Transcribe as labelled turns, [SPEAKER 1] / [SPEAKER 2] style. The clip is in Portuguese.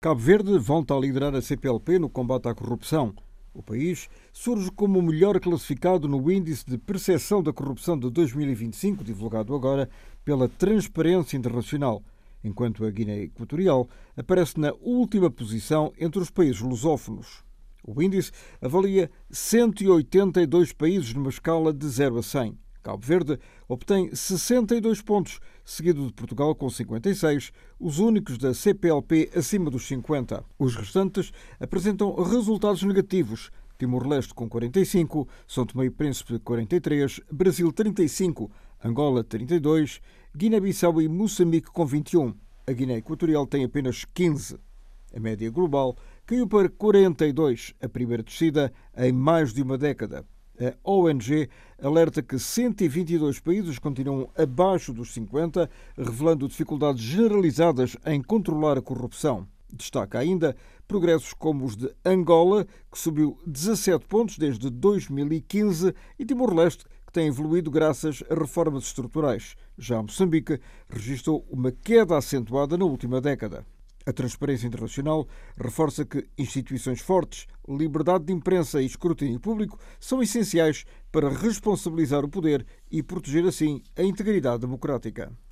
[SPEAKER 1] Cabo Verde volta a liderar a CPLP no combate à corrupção. O país surge como o melhor classificado no Índice de Percepção da Corrupção de 2025, divulgado agora pela Transparência Internacional, enquanto a Guiné Equatorial aparece na última posição entre os países lusófonos. O índice avalia 182 países numa escala de 0 a 100. Cabo Verde obtém 62 pontos, seguido de Portugal com 56, os únicos da CPLP acima dos 50. Os restantes apresentam resultados negativos. Timor-Leste com 45, São Tomé e Príncipe 43, Brasil 35, Angola 32, Guiné-Bissau e Moçambique com 21. A Guiné Equatorial tem apenas 15. A média global caiu para 42, a primeira descida em mais de uma década. A ONG alerta que 122 países continuam abaixo dos 50, revelando dificuldades generalizadas em controlar a corrupção. Destaca ainda progressos como os de Angola, que subiu 17 pontos desde 2015, e Timor-Leste, que tem evoluído graças a reformas estruturais. Já Moçambique registrou uma queda acentuada na última década. A Transparência Internacional reforça que instituições fortes, liberdade de imprensa e escrutínio público são essenciais para responsabilizar o poder e proteger, assim, a integridade democrática.